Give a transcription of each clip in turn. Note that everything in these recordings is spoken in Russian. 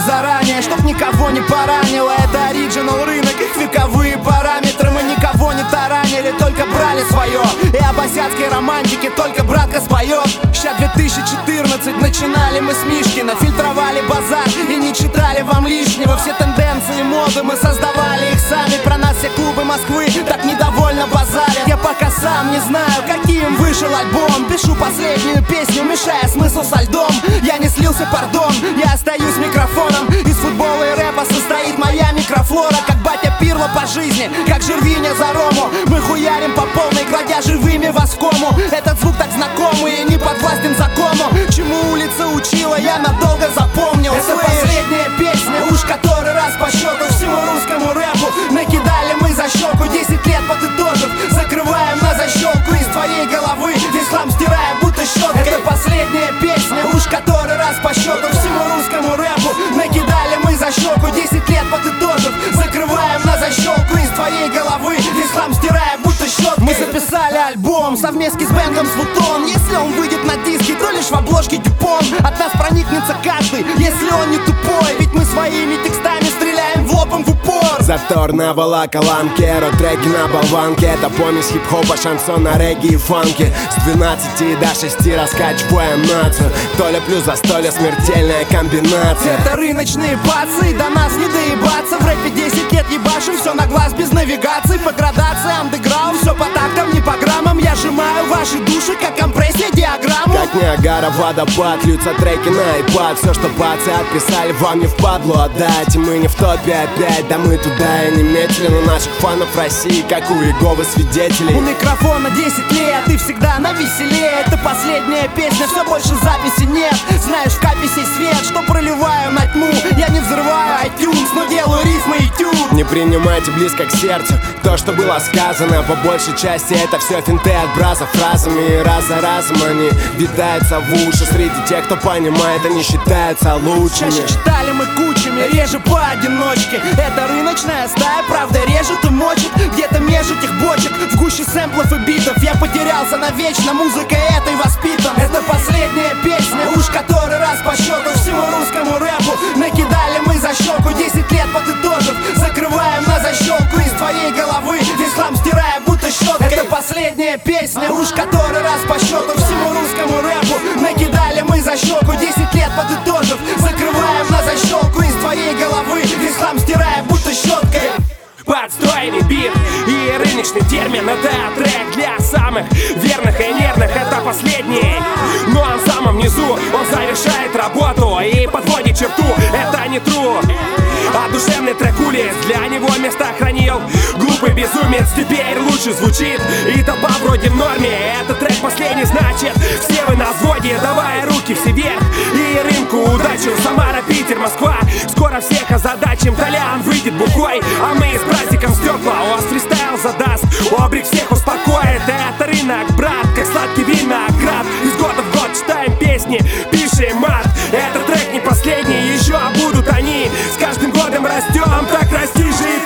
заранее, чтоб никого не поранило. Это оригинал рынок, их вековые параметры. Мы никого не таранили, только брали свое. И об азиатской романтике только братка споет. Ща 2014, начинали мы с Мишкина. Фильтровали базар и не читали вам лишнего. Все тенденции моды мы создавали их сами. Про нас все клубы Москвы так недовольно базарят. Я пока сам не знаю, каким вышел альбом. Пишу последнюю песню, мешая смысл со льдом. Я не слился, пардон, я остаюсь микрофоном. Из футбола и рэпа состоит моя микрофлора. Как батя Пирло по жизни, как Жервиня за Рому. Мы хуярим по полной, кладя живыми вас в кому. Этот звук так знакомый и не подвластен закону. Чему улица учила, я надолго запомнил. Это последняя песня, уж который раз по счету всему русскому рэпу. Накидали мы за щеку, 10 лет подытожив. Закрываем на защелку из твоей головы. Весь хлам стираем, будто щеткой. Это последняя песня, уж который раз по счету всему русскому рэпу. Накидали мы за щеку, 10 лет подытожив. Закрываем на защелку из твоей головы. Весь хлам стираем, будто щеткой. Мы записали альбом совместно с бэндом Свутон. Если он выйдет на диске, то лишь в обложке Дюпон. От нас проникнется каждый, если он не тупой. Ведь мы своими текстами стреляем в лоб им в упор. Затор на волоколамке, рок-треки на болванке. Это помесь хип-хопа, шансона, регги и фанки. С 12 до 6 раскачиваем нацию. Толя плюс застолье, смертельная комбинация. Это рыночные бацы, до нас не доебаться. В рэпе 10 лет ебашим, все на глаз без навигации. По градации андеграунд, все по тактам, не по граммам. Я сжимаю ваши души, как компрессия диаграмму. Как Ниагара, водопад, льются треки на iPad. Все, что пацы отписали, вам не впадлу отдать. И мы не в топе опять, да мы туда и не метили. Но наших фанов России, как у Иеговы свидетелей. У микрофона 10 лет, и всегда на веселее. Это последняя песня, все больше записи нет. Знаешь, в капе сей свет, что проливаю на тьму. Я не взрываю iTunes, но делаю рифмы и тюн. Не принимайте близко к сердцу то, что было сказано. По большей части это все финты от браза фразами. И раз за разом они витаются в уши. Среди тех, кто понимает, они считаются лучшими. Чаще читали мы кучами, реже поодиночке. Это рыночная стая, правда режет и мочит. Где-то меж этих бочек, в гуще сэмплов и битов. Я потерялся навечно, музыкой этой воспитан. Это последняя песня, уж который раз по счету всему русскому рэпу. Накидали мы за щеку, 10 лет подытожив. Закрываем на защелку из твоей головы. Весь хлам стирая, будто щеткой. Это последняя песня, уж который раз по счету всему русскому рэпу. Накидали мы за щеку, 10 лет подытожив. Закрываем на защелку из твоей головы. Весь хлам стирая, будто щеткой. Подстроенный бит и рыночный термин. Это трек для самых верных и нервных. Это последний, но он в самом низу. Он завершает работу и подводит черту. Это не true, а душевный трек улиц. Для него место хранил глупый безумец. Теперь лучше звучит и толпа вроде в норме. Этот трек последний, значит все вы на взводе. Давай руки все вверх и рынку удачу. Самара, Питер, Москва, скоро всех озадачим. Толян выйдет буквой, а мы с братиком стекла. У вас фристайл задаст, облик всех успокоит. Это рынок, брат, как сладкий виноград. Из года в год читаем песни, пишем мат. Этот трек не последний, еще будут они. С каждым годом растем, так расти же и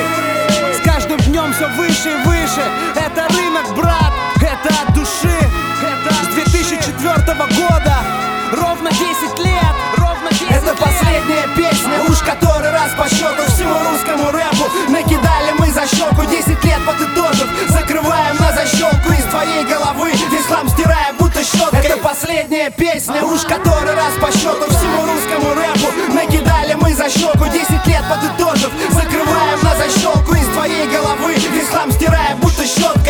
ты. С каждым днем все выше и выше. Это рынок, брат, это от души. Это с 2004 года, ровно 10 лет, ровно 10 Это лет. последняя песня, уж который раз по счету всему русскому рэпу. Накидали мы за щеку, 10 лет подытожив. Закрываем на защелку из твоей головы. Весь хлам стирая, будто щеткой. Это последняя песня, уж который раз по счету всему русскому рэпу. Накидали мы за щеку, 10 лет подытожив. Закрываем на защелку из твоей головы. Весь хлам стирая, будто щеткой.